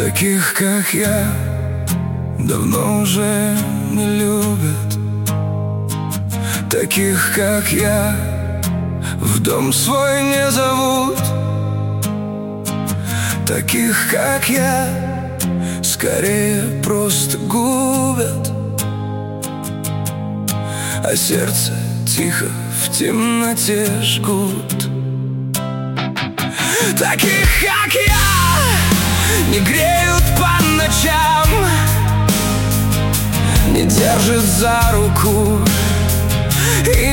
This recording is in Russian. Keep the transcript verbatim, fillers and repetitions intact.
Таких, как я, давно уже не любят. Таких, как я, в дом свой не зовут. Таких, как я, скорее просто губят, а сердце тихо в темноте жгут. Таких, как я, не греют по ночам, не держат за руку и